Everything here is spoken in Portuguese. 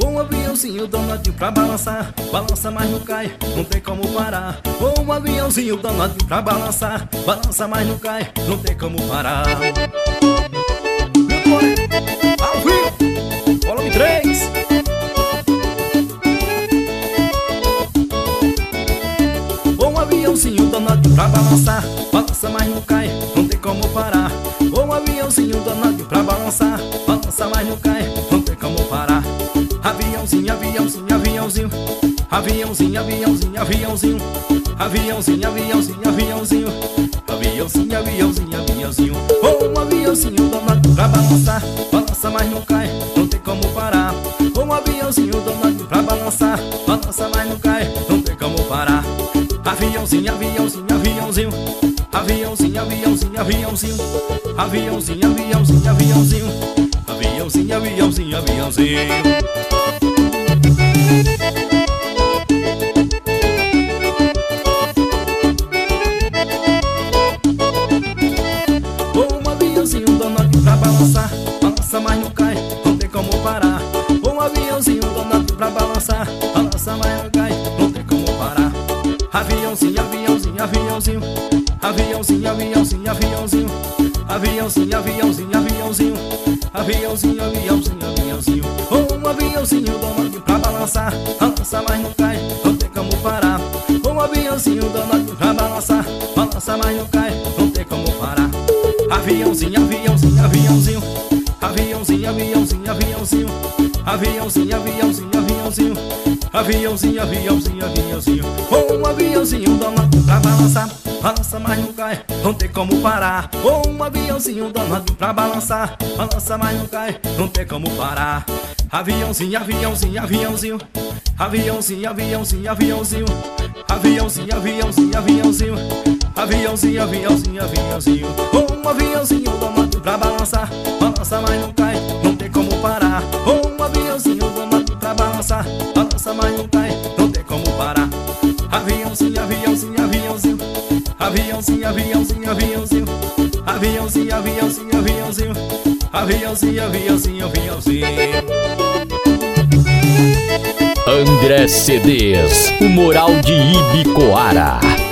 Um aviãozinho danadinho pra balançar, balança mas não cai, não tem como parar. Um aviãozinho danadinho pra balançar, balança mas não cai, não tem como parar. Ao vivo, volume 3. Um aviãozinho danadinho pra balançar, balança mas não cai, não tem como parar. Um aviãozinho danadinho pra balançar, balança mas não cai, não tem como parar. Aviãozinho, aviãozinho, aviãozinho, aviãozinho, aviãozinho, aviãozinho, aviãozinho, aviãozinho, aviãozinho, aviãozinho, aviãozinho, aviãozinho. Um aviãozinho danado pra balançar, balança mas não cai, não tem como parar. Um aviãozinho danado pra balançar, balança mas não cai, não tem como parar. Aviãozinho, aviãozinho, aviãozinho, aviãozinho, aviãozinho, aviãozinho, aviãozinho, aviãozinho, aviãozinho, aviãozinho, aviãozinho, aviãozinho. Um aviãozinho danado pra balançar, balança mas não cai, não tem como parar. Um aviãozinho danado pra balançar, balança mas não cai, não tem como parar. Aviãozinho, aviãozinho, aviãozinho, aviãozinho, aviãozinho, aviãozinho, aviãozinho, aviãozinho, aviãozinho, aviãozinho, aviãozinho, aviãozinho. Um aviãozinho danado pra balançar, balança mas não cai, não tem como parar. Um aviãozinho danado pra balançar, balança mas não cai, não tem como parar. Aviãozinho, aviãozinho, aviãozinho, aviãozinho, aviãozinho, aviãozinho, aviãozinho, aviãozinho, aviãozinho, aviãozinho, aviãozinho, aviãozinho. Um aviãozinho danado pra balançar, balança mas não cai, não tem como parar. Um aviãozinho danado pra balançar, balança mas não cai, não tem como parar. Aviãozinho, aviãozinho, aviãozinho, aviãozinho, aviãozinho, aviãozinho, aviãozinho, aviãozinho, aviãozinho, aviãozinho, aviãozinho, aviãozinho. Um aviãozinho danado pra balançar, balança mas não cai, não tem como parar. Um aviãozinho danado pra balançar, balança mas não cai, não tem como parar. Aviãozinho, aviãozinho, aviãozinho, aviãozinho, aviãozinho, aviãozinho, aviãozinho, aviãozinho, aviãozinho, aviãozinho, aviãozinho, aviãozinho. André CDs, o Moral de Ibicoara.